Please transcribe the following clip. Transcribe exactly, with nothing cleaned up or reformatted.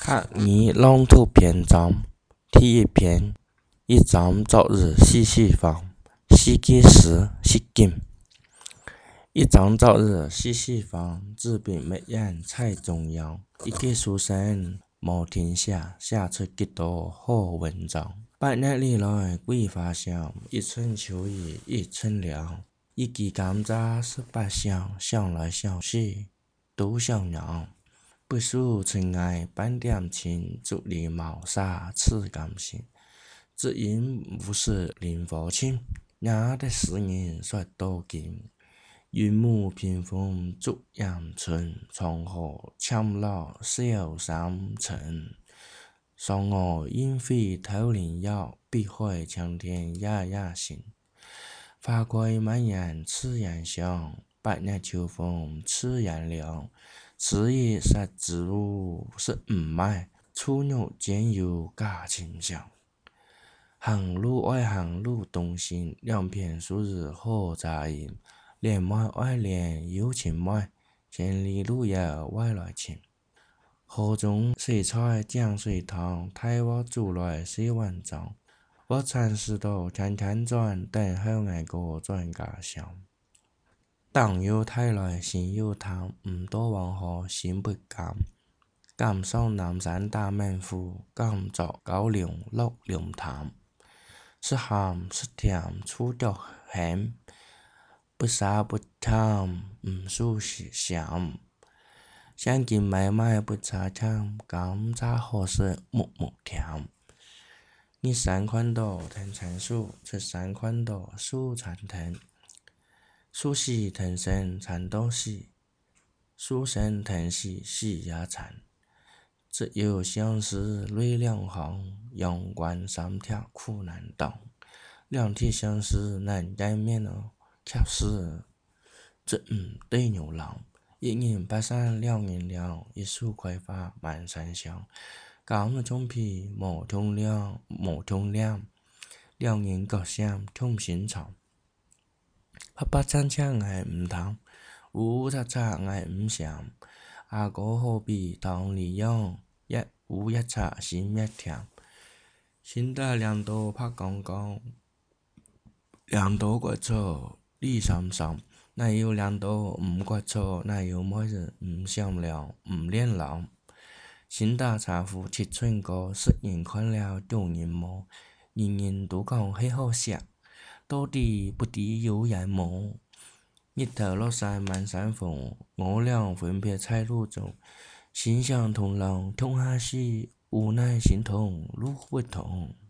汉语朗读篇章第一篇：一张早日西西方，西给时西金。一张早日西西方，治病美人在中央。一给书生冒天下，写出几多好文章。百年以来桂花香，一寸秋意一寸凉。一枝甘蔗十八香，想来想去都想娘。不诉尘埃半点情，竹篱茅舍此甘心。只因无事令父亲，惹得世人说多金。云母屏风烛阳春，窗河墙老小三层。嫦娥应飞偷灵药，碧海青天夜夜心。花开满园此样香，百年秋风此样凉。此夜杀之物是五麦，楚肉煎油加清香。行路外行路东行，两片树日何杂音。连麦外连有情麦，千里路遥外来情。河中水彩江水汤，太我煮来水万丈。我常思道天天转，等候爱歌转家乡。党有太来心有贪，唔多往河心不甘。甘上南山大猛虎，甘作高粱落龙潭。是咸是甜处着咸，不杀不甜唔属是香。想见妹妹不擦枪，甘蔗何时木木甜。你三款多藤缠树，出三款多树缠藤。树喜藤生缠多喜，树生藤喜喜也缠。只有相思泪两行，阳关三条苦难当。两地相思难见面哦，却是这唔对牛郎。一人白衫两人凉，一树葵花满山香。高木中皮莫通亮，莫通亮。两人各相通心肠。拍拍唱唱爱唔通，烏擦擦愛唔想。阿哥何必當你樣，一烏一擦心一甜。新的兩朵拍剛剛，兩朵骨錯你心心。哪有兩朵唔骨錯，哪有每日唔相聊唔戀郎。新的茶壺七寸高，十人看了九人摸。人人都講很好食，到底不敵有人摸。日頭落山滿山風，我倆分別在路中。心相同郎同下西，無奈心同路不同。